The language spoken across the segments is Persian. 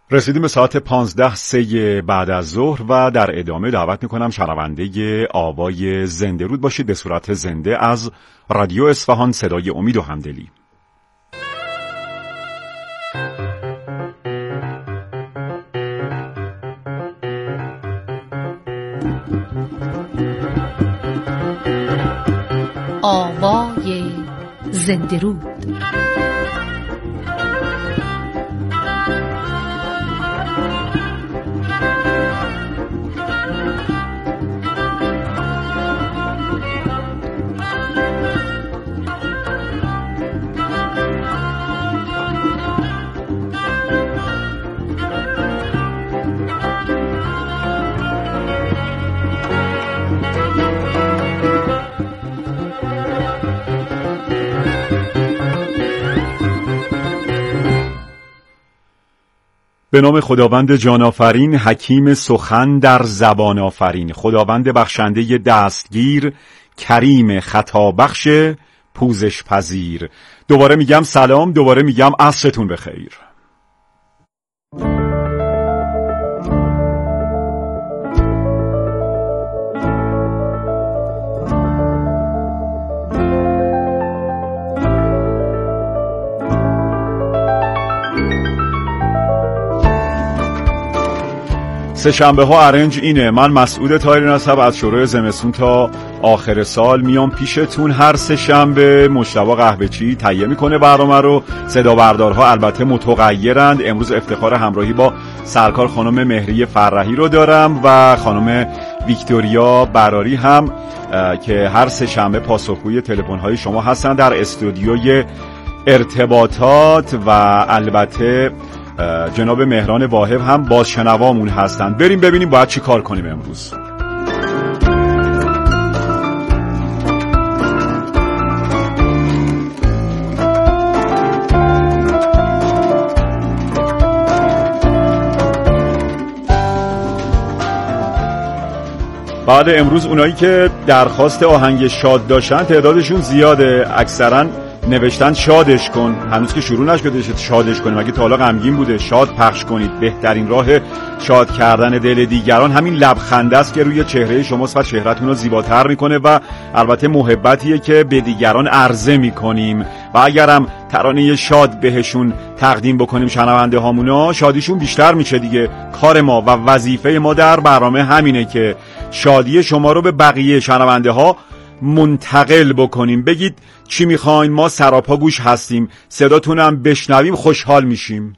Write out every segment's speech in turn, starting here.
رسیدیم به ساعت 15:03 بعد از ظهر و در ادامه دعوت میکنم شنونده آوای زنده رود باشید به صورت زنده از رادیو اصفهان، صدای امید و همدلی. آوای زنده رود. به نام خداوند جان آفرین، حکیم سخن در زبان آفرین، خداوند بخشنده دستگیر، کریم خطا بخش، پوزش پذیر. دوباره میگم سلام، دوباره میگم عصرتون بخیر. سه شنبه ها ارنج اینه. من مسعود طاهری نسب از شروع زمستون تا آخر سال میام پیشتون هر سه شنبه. مجتبی قهوه‌چی تهیه میکنه برنامه رو. صدا بردارها البته متغیرند. امروز افتخار همراهی با سرکار خانم مهری فرحی رو دارم و خانم ویکتوریا براری هم که هر سه شنبه پاسخگوی تلفن‌های شما هستن در استودیوی ارتباطات و البته جناب مهران واهب هم بازشنوامون هستن. بریم ببینیم باید چی کار کنیم امروز. بعد امروز اونایی که درخواست آهنگ شاد داشتن تعدادشون زیاده. اکثرا نوشتن شادش کن. هنوز که شروع نشده شادش کنیم. اگه تا حالا غمگین بوده شاد پخش کنید. بهترین راه شاد کردن دل دیگران همین لبخنده است که روی چهره شماست و چهرهتون رو زیباتر میکنه و البته محبتیه که به دیگران عرضه میکنیم. و اگرم ترانه شاد بهشون تقدیم بکنیم شنونده هامونا، شادیشون بیشتر میشه دیگه. کار ما و وظیفه ما در برنامه همینه که شادی شما رو به بقیه شنونده ها منتقل بکنیم. بگید چی میخواین، ما سراپا گوش هستیم. صداتونم بشنویم خوشحال میشیم.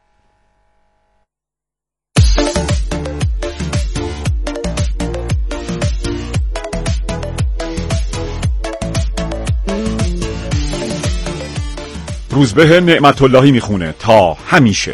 روزبه نعمت اللهی میخونه تا همیشه.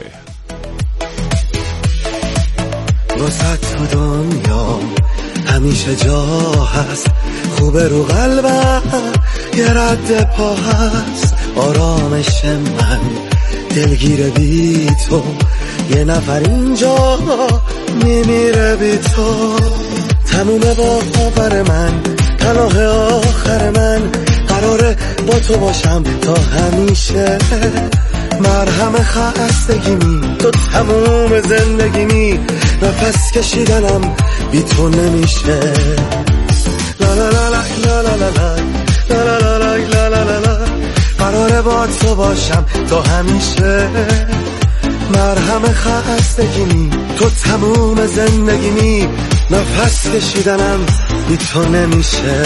واسه تو دنیا همیشه جا هست، خوبه رو قلبم یه رد پا هست. آرامش من دلگیره بی تو، یه نفر اینجا میمیره بی تو. تمومه باور من، پناه آخر من، قراره با تو باشم تا همیشه. مرهم خستگیمی تو تموم زندگیمی، نفس کشیدنم بی تو نمیشه. لا لا لا لا لا لا لا لا لا لا لا لا لا، قراره با تو باشم تا همیشه. مرهم خستگیمی تو تموم زندگیمی، نفس کشیدنم بی تو نمیشه.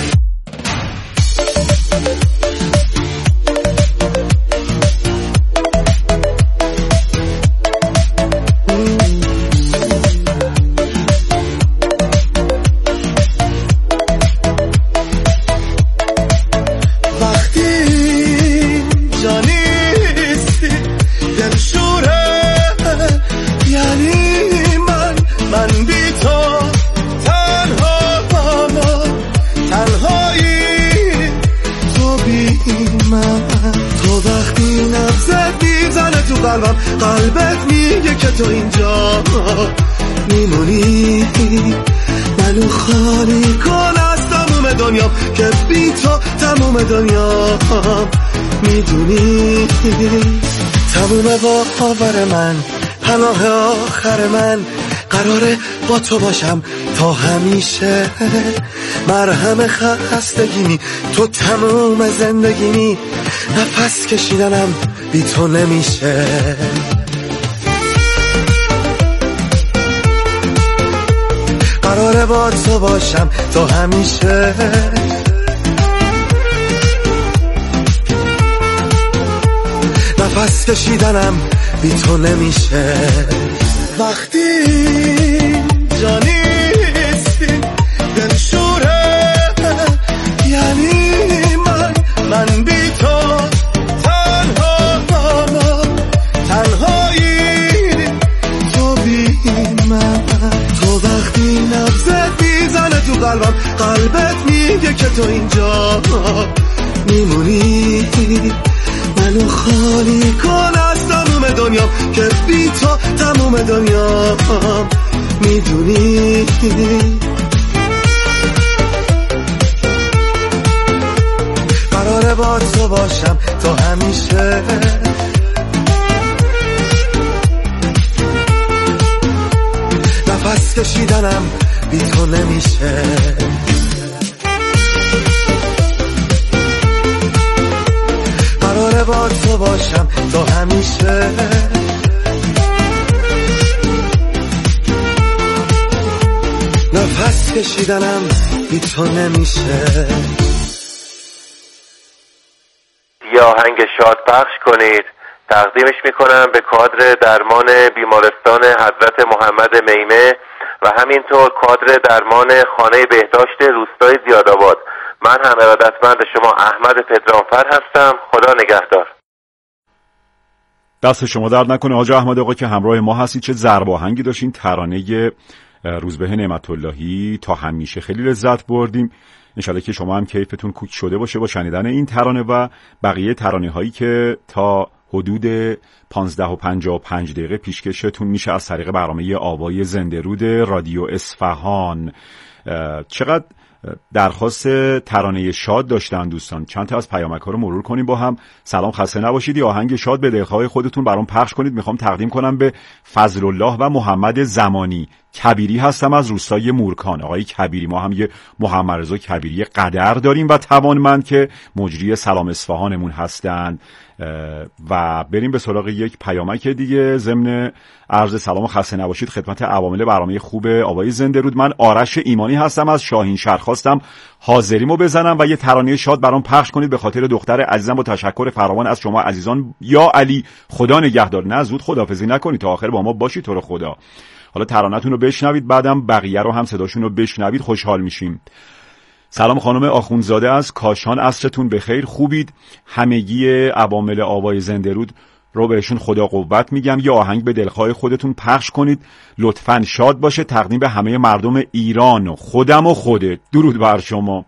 قلبت میگه که تو اینجا میمونی، منو خالی کن از تموم دنیا که بی تو تموم دنیا میدونی. تموم باور من، پناه آخر من قراره با تو باشم تا همیشه. مرهم خستگیمی تو تموم زندگیمی، نفس کشیدنم بی تو نمیشه. قراره با تو باشم تا همیشه. نفس کشیدنم بی تو نمیشه. وقتی جانیستی دل شوره، یعنی من بی تو تنهایی، تو بی من. تو وقتی نبضت میزنه تو قلبم، قلبت میگه که تو اینجا میمونی. منو خالی کن از تموم دنیا که بی تو تموم دنیا میدونی. قراره با تو باشم تا همیشه. نفس کشیدنم بی تو نمیشه. قراره با تو باشم تا همیشه. نفس کشیدنم بی تو نمیشه. یا آهنگ شاد پخش کنید. تقدیمش میکنم به کادر درمان بیمارستان حضرت محمد میمه و همینطور کادر درمان خانه بهداشت روستای زیادآباد. من هم ارادتمند شما احمد پدرامفر هستم. خدا نگهدار. دست شما درد نکنه حاج احمد آقا که همراه ما هستید. چه ضرب آهنگی داشتین. ترانه روزبه نعمت اللهی تا همیشه خیلی لذت بردیم. انشالله که شما هم کیفتون کوک شده باشه با شنیدن این ترانه و بقیه ترانه هایی که تا حدود 15:55 دقیقه پیشکشتون میشه از طریق برنامه آوای زنده رود رادیو اصفهان. چقدر درخواست ترانه شاد داشتن دوستان. چند تا از پیامک ها رو مرور کنیم با هم. سلام، خسته نباشید. یا آهنگ شاد به دلخواه خودتون برام پخش کنید. میخوام تقدیم کنم به فضل الله و محمد زمانی. کبیری هستم از روستای مورکان. آقای کبیری، ما هم یه محمد رضا کبیری قدر داریم و توانمند که مجری سلام اصفهانمون هستن. و بریم به سراغ یک پیامک دیگه. ضمن عرض سلام و خسته نباشید خدمت عوامل برنامه خوب آوای زنده رود. من آرش ایمانی هستم از شاهین شهر. خواستم حاضریمو بزنم و یه ترانه شاد برام پخش کنید به خاطر دختر عزیزم. با تشکر فراوان از شما عزیزان. یا علی، خدا نگهدار. نه زود خداحافظی نکنید، تا آخر با ما باشید تو رو خدا. حالا ترانه‌تون رو بشنوید، بعدم بقیه رو هم صداشون رو بشنوید، خوشحال میشیم. سلام خانم آخوندزاده از کاشان، عصرتون بخیر، خوبید؟ همگی عوامل آوای زنده رود رو بهشون خدا قوت میگم. یه آهنگ به دلخواه خودتون پخش کنید لطفاً. شاد باشه، تقدیم به همه مردم ایران و خودم و خودت. درود بر شما.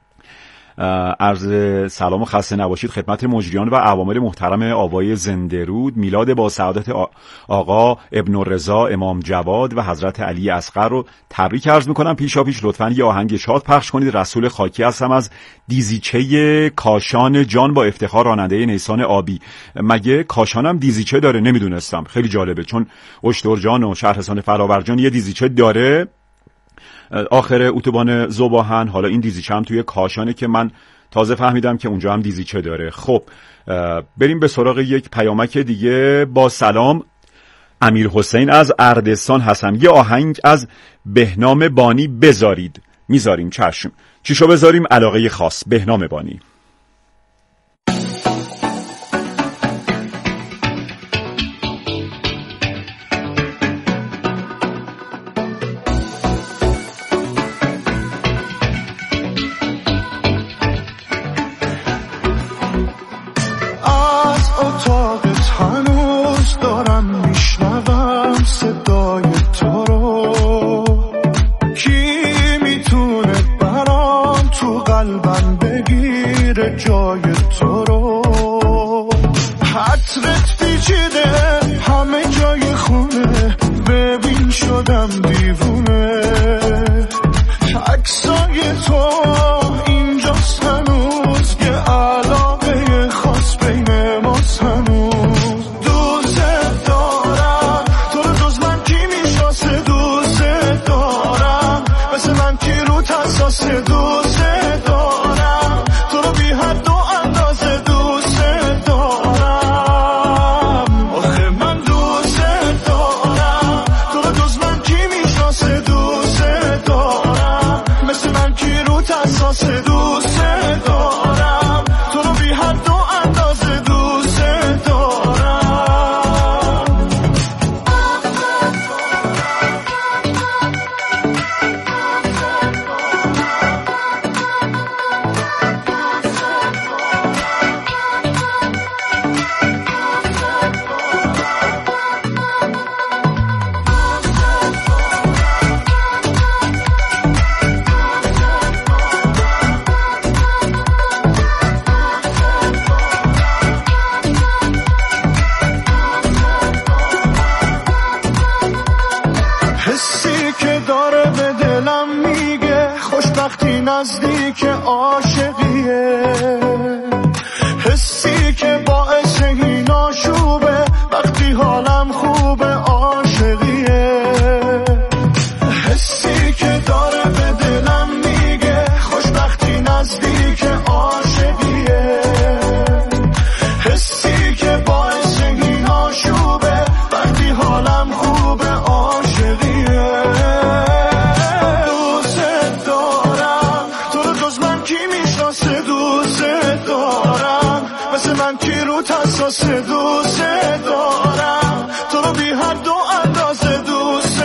عرض سلام و خسته نباشید خدمت مجریان و عوامل محترم آوای زنده رود. میلاد با سعادت آقا ابن رضا امام جواد و حضرت علی اصغر رو تبریک عرض میکنم. پیشاپیش لطفاً یه آهنگ شاد پخش کنید. رسول خاکی هستم از دیزیچه کاشان جان، با افتخار راننده نیسان آبی. مگه کاشانم دیزیچه داره؟ نمیدونستم، خیلی جالبه، چون اشترجان و شهرستان فراورجان یه دیزیچه داره آخر اتوبان ذوباهن. حالا این دیزیچه هم توی کاشانه که من تازه فهمیدم که اونجا هم دیزیچه داره. خب بریم به سراغ یک پیامک دیگه. با سلام، امیر حسین از اردستان هستم. یه آهنگ از بهنام بانی بذارید. میذاریم، چشم. چیشو بذاریم؟ علاقه خاص، بهنام بانی. میشناسه دوست دارم تو رو بی حد و اندازه دوست دارم نزدیک عاشقیه حسی که باعث این آشوبه وقتی حالم خوبه عاشقیه حسی که داره به دلم میگه خوشبختی نزدیک عاشقیه حسی که باعث این آشوبه وقتی حالم خوبه عاشقیه حساس دوست دارم تو رو بی حد و اندازه دوست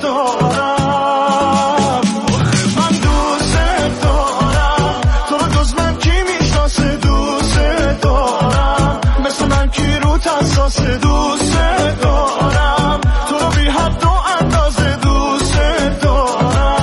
دارم من دوست دارم تو رو جز من کی میشناسه دوست دارم مثل من کی رو حساس دوست دارم تو رو بی حد و اندازه دوست دارم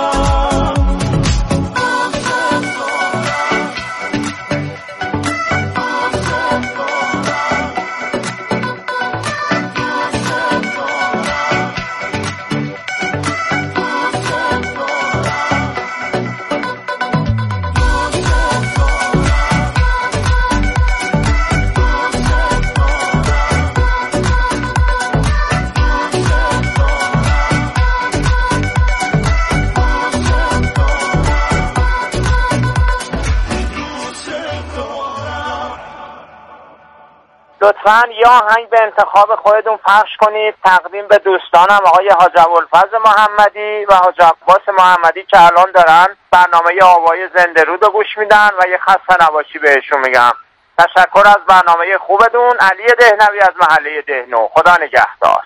لطفاً یا آهنگ به انتخاب خودتون پخش کنید تقدیم به دوستانم آقای حاج ابوالفضل محمدی و حاج عباس محمدی که الان دارن برنامه آوای زنده رود رو گوش میدن و یه خسته نباشی بهشون میگم. تشکر از برنامه خوبتون. علی دهنوی از محله دهنو. خدا نگهدار.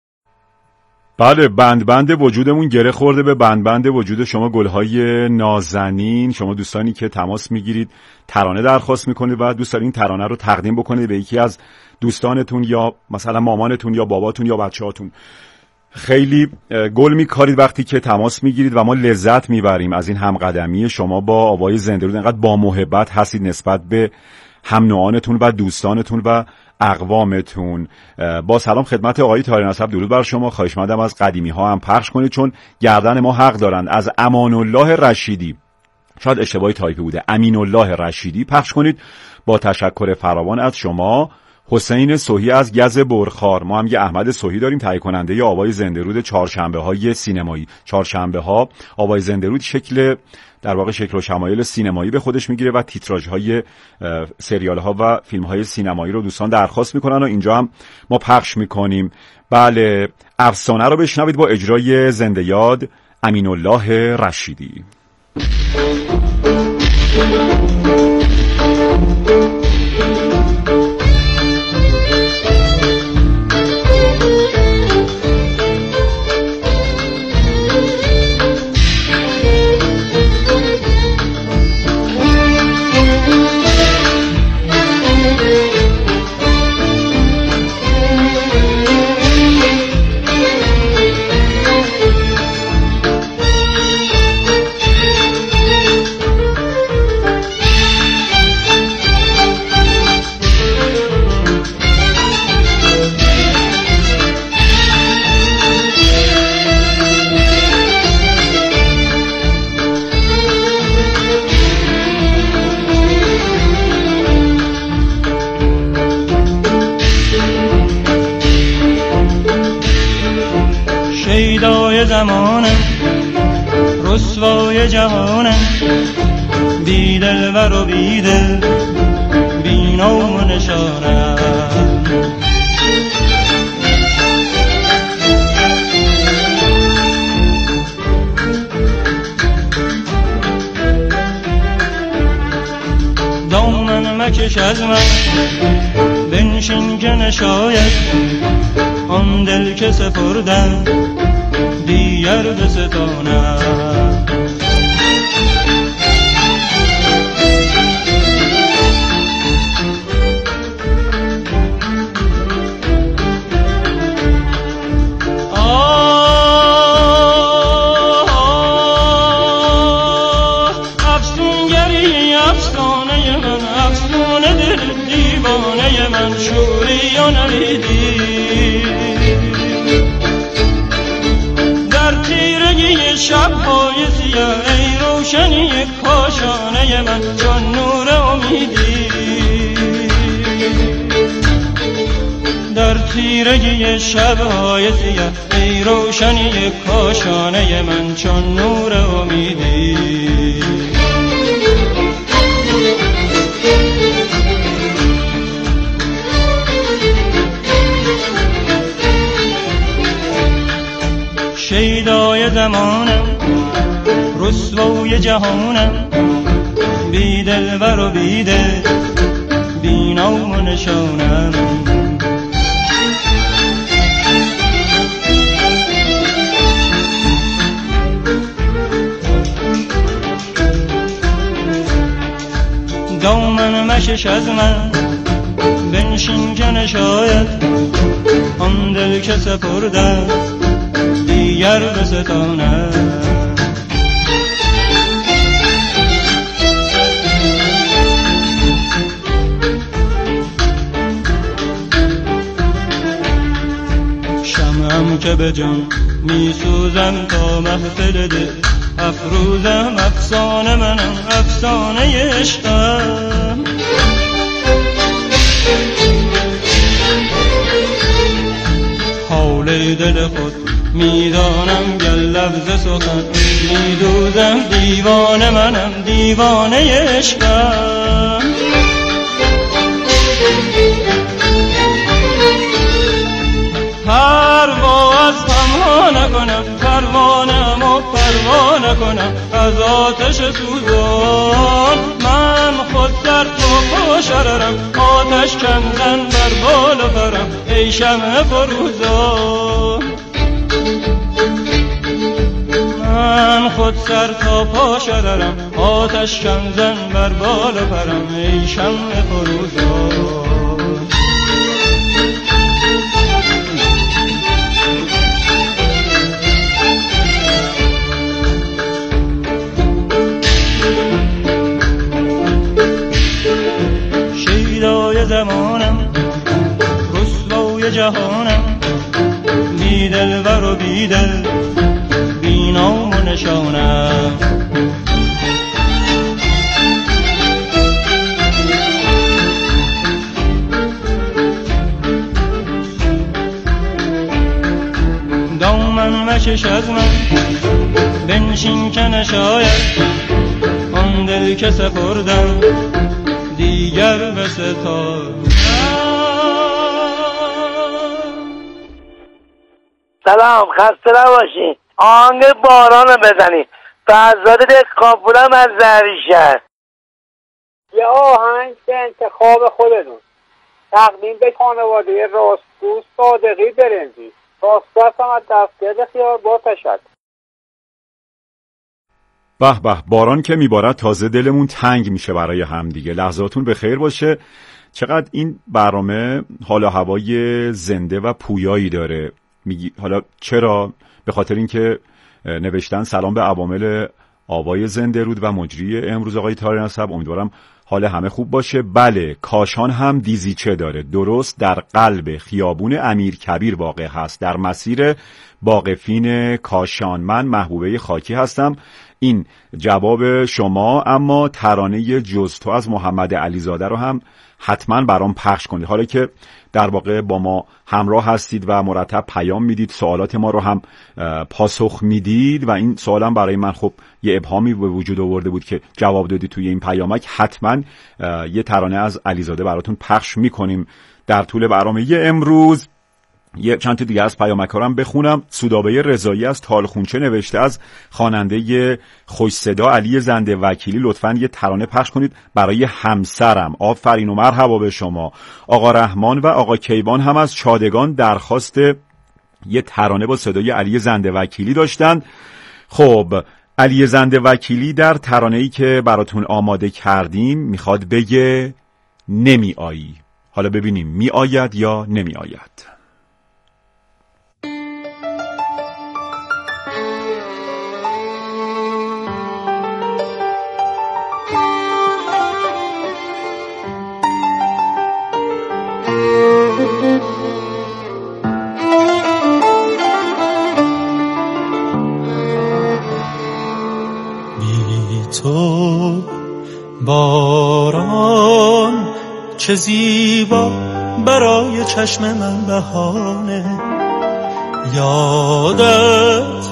بله، بند وجودمون گره خورده به بند وجود شما گلهای نازنین. شما دوستانی که تماس میگیرید ترانه درخواست میکنید و دوست دارین ترانه رو تقدیم بکنید به یکی از دوستانتون یا مثلا مامانتون یا باباتون یا بچه‌هاتون. خیلی گل میکارید وقتی که تماس میگیرید و ما لذت میبریم از این همقدمی شما با آوای زنده رود. انقدر با محبت هستید نسبت به هم نوعانتون و دوستانتون و اقوامتون. با سلام خدمت آقای طاهر نسب، درود بر شما. خواهش مندم از قدیمی ها هم پخش کنید چون گردن ما حق دارند. از امان الله رشیدی، شاید اشتباهی تایپی بوده، امین الله رشیدی پخش کنید. با تشکر فراوان از شما. حسین صحی از گز برخار. ما هم یه احمد صحی داریم، تهیه کننده آوای زنده رود چهارشنبه های سینمایی. چهارشنبه ها آوای زنده رود در واقع شکل و شمایل سینمایی به خودش میگیره و تیتراژ های سریال ها و فیلم های سینمایی رو دوستان درخواست میکنن و اینجا هم ما پخش میکنیم. بله، افسانه رو بشنوید با اجرای زنده یاد امین الله رشیدی. شیدای زمانم رسوای جهانم بی دلبر و بی دل بی نام و نشانم مکش از من، بنشین که نشاید آن دل که سپردم دیگر بستانم. من شوری و نویدی در تیرگی شب‌های سیاه، ای روشنی کاشانه من چون نور امیدی. در تیرگی شب‌های سیاه، ای روشنی کاشانه من چون نور امیدی. شیدای زمانم، رسوای جهانم، بی دلبر و بی دل، بی نام و نشانم. دامن مشش از من، بنشین که نشاید آن دل که سپردم دیگر بستانم. شمعم که به جان می سوزم تا محفل دل، افروزم افسانه منم، افسانه عشقم. حال دل خود میدانم گر لفظ سخن میدوزم، دیوانه منم، دیوانه عشقم. پرواز هم نکنم، پروانم و پروانه کنم از آتش سوزان. من خود در تو شررم، آتش کندن بر بال و پرم ای شمع فروزان. من خود سر تا پا شررم، آتش کندن بر بال و پرم ای شمع فروزان. شیدای زمانم، رسوای جهانم، بی دلبر و بی دل، بی نام و نشانم. دامن مشش از من، بنشین که نشاید آن دل که سپردم دیگر بستانم. سلام، خسته نباشین. آهنگ باران رو بزنی. فرزاد دکاپورم از زهریشهر. یه آهنگ به انتخاب خودتون، تقدیم به خانواده راستگو صادقی برنجی، راستگو هم از دستگرد خیار با تشکر. به به، باران که میبارد تازه دلمون تنگ میشه برای هم دیگه. لحظاتون به خیر باشه. چقدر این برنامه حال و هوای زنده و پویایی داره. میگی حالا چرا؟ به خاطر اینکه نوشتن سلام به عوامل آوای زنده رود و مجری امروز آقای طاهر نسب. امیدوارم حال همه خوب باشه. بله، کاشان هم دیزیچه داره، درست در قلب خیابون امیرکبیر واقع هست، در مسیر باقفین کاشان. من محبوبه خاکی هستم. این جواب شما، اما ترانه جز تو از محمد علیزاده رو هم حتما برام پخش کنید. حالا که در واقع با ما همراه هستید و مرتب پیام میدید، سوالات ما رو هم پاسخ میدید و این سوالم برای من خب یه ابهامی به وجود آورده بود که جواب دادید توی این پیامک. حتما یه ترانه از علیزاده براتون پخش میکنیم در طول برنامه امروز. یه چند تا دیگه از پیامک‌ها رو هم بخونم. سودابه رضایی از تالخونچه نوشته از خواننده خوش صدا علی زنده وکیلی لطفاً یه ترانه پخش کنید برای همسرم. آفرین و مرحبا به شما. آقا رحمان و آقا کیوان هم از چادگان درخواست یه ترانه با صدای علی زنده وکیلی داشتن. خب علی زنده وکیلی در ترانه‌ای که براتون آماده کردیم میخواد بگه نمی آیی. حالا ببینیم می آید یا نمی آید. تو باران چه زیبا برای چشم من بهانه، یادت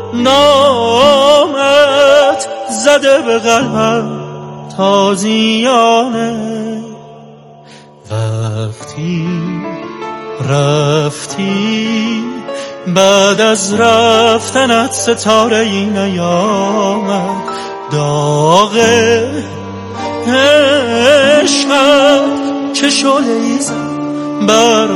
نامت زده به قلبم تازیانه. وقتی رفتی بعد از رفتنت ستاره ای نیامد، داغ عشقت که شعله‌ای زد بر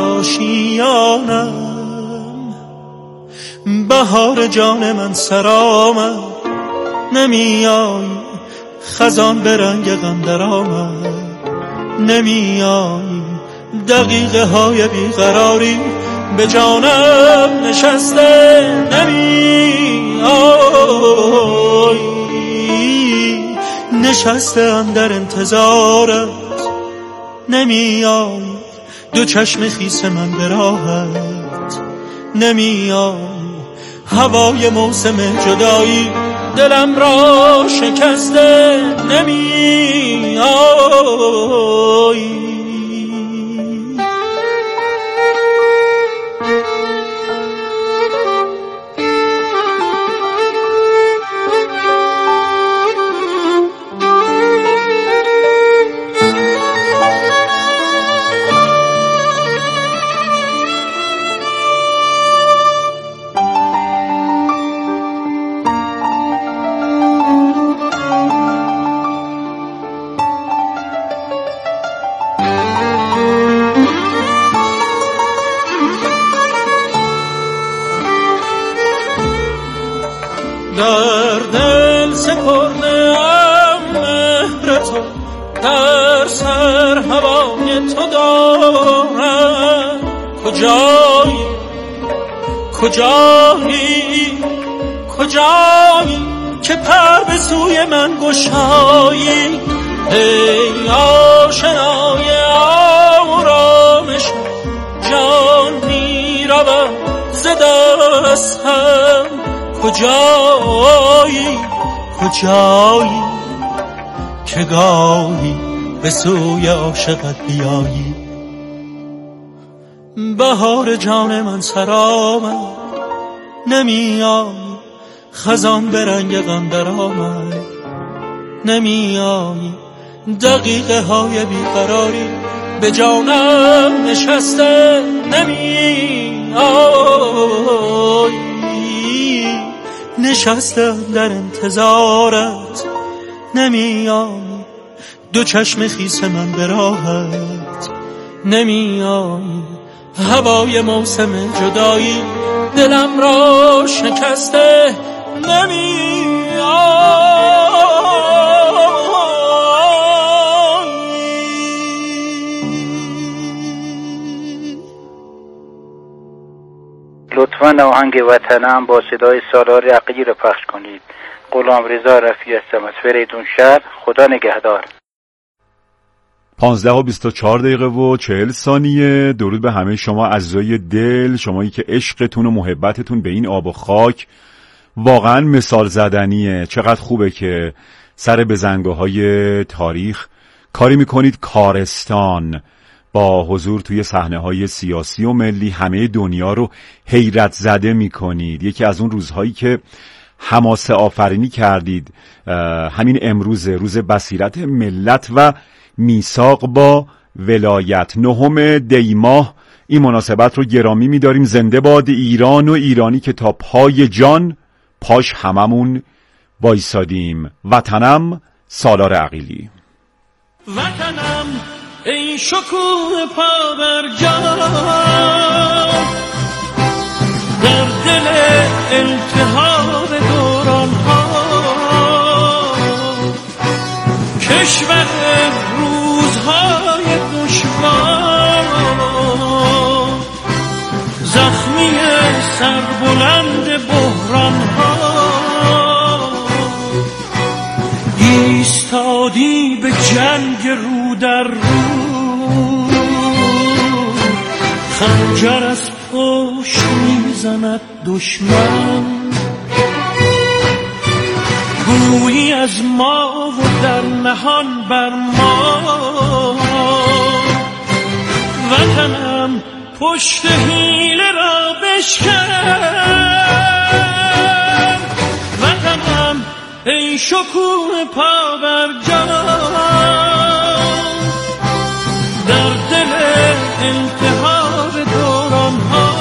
آشیانم. بهار جان من سر آمد، نمی آیی، خزان به رنگ غم در آمد، نمی آیی، دقیقه های بیقراری به جانم نشسته، نمی آیی، نشستم در انتظارت، نمی آیی، دو چشم خیس من به راحت، نمی آیی، هوای موسم جدایی دلم را شکسته، نمی آیی. در دل سپردم مهر تو، در سر هوای تو دارم. کجایی کجایی کجایی که پر به سوی من گشایی؟ ای آشنای آرامش جان می روم ز دستم. کجایی کجایی که گاهی به سوی عاشقت بیایی؟ بهار جان من سر آمد، نمی آیی، خزان به رنگ غم در آمد، نمی آیی، دقیقه های بیقراری به جانم نشسته، نمی آیی، نشستم در انتظارت، نمی آیی، دو چشم خیس من به راحت، نمی آیی، هوای موسم جدایی دلم را شکسته، نمی لطفاً آهنگ وطنم با صدای سالار عقیلی رو پخش کنید. غلامرضا رفیعی هستم از فریدون شهر. خدا نگهدار. 15:24:40 درود به همه شما عزیزای دل، شمایی که عشقتون و محبتتون به این آب و خاک واقعا مثال زدنیه. چقدر خوبه که سر بزنگاه‌های تاریخ کاری میکنید کارستان با حضور توی صحنه‌های سیاسی و ملی همه دنیا رو حیرت زده میکنید. یکی از اون روزهایی که حماسه آفرینی کردید همین امروز، روز بصیرت ملت و میثاق با ولایت. 9 دی ماه این مناسبت رو گرامی می‌داریم. زنده باد ایران و ایرانی که تا پای جان پاش هممون وایسادیم. وطنم سالار عقیلی. وطنم ای شکوه پابرجا، در دل التهاب دوران ها، کشور روزهای دشوار، زخمی سربلند بحران ها، ایستادی به جنگ رو در رو، خنجر از پشت میزند دشمن، گویی از ما و در نهان بر ما. وطنم پشت حیله را بشکن، وطنم ای شکوه پابرجا، در دل التهاب دوران ها.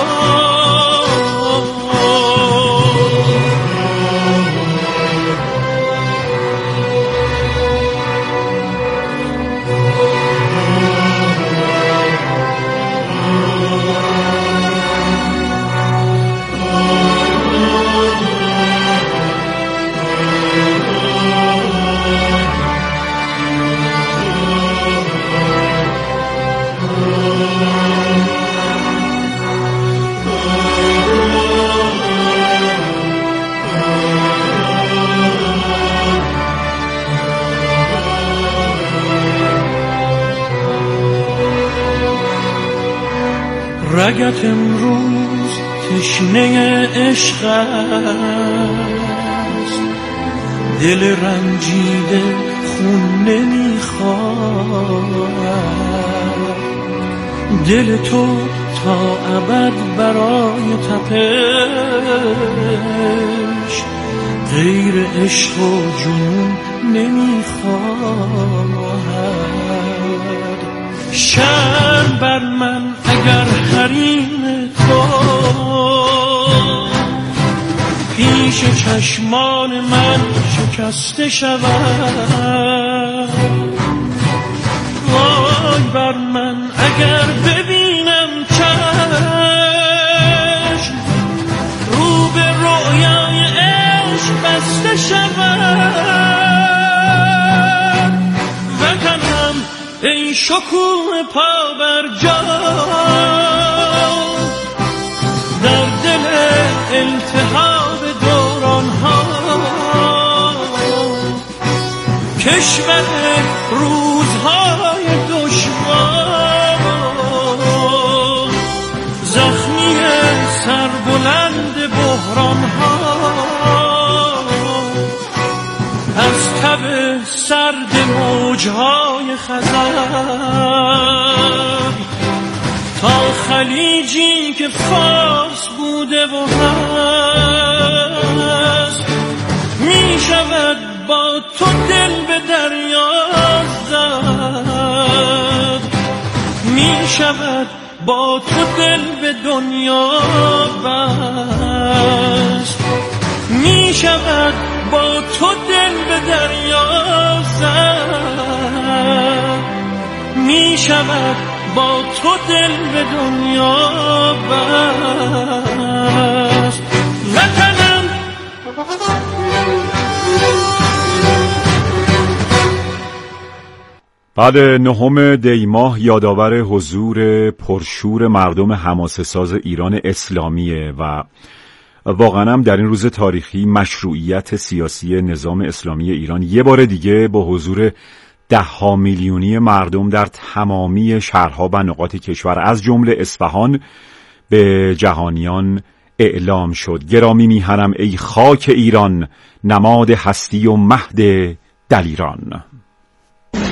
رگت امروز تشنه عشق است، دل رنجیده خون نمیخواد، دل تو تا ابد برای تپش غیر عشق و جنون نمیخواد. شرم بر من اگر حریم تو پیش چشمان من شکسته شود، وای بر من اگر ببینم چشم رو به رویای عشق بسته شود. وطنم ای شکوه پابرجا، در دل التهاب دوران ها، کشور روزهای دشوار، زخمی سربلند بحران ها، از تب سرد موجهای خزر تا خلیجی که فارس بوده و هست، می شود با تو دل به دریا زد، می شود با تو دل به دنیا بست، می شود با تو دل به دریا زد، می شود با تو دل به دنیا بست. وطنم بعد 9 دی ماه یادآور حضور پرشور مردم حماسه‌ساز ایران اسلامیه و واقعا هم در این روز تاریخی مشروعیت سیاسی نظام اسلامی ایران یه بار دیگه با حضور 10 میلیونی مردم در تمامی شهرها و نقاط کشور از جمله اصفهان به جهانیان اعلام شد. گرامی میهنم ای خاک ایران، نماد هستی و مهد دلیران.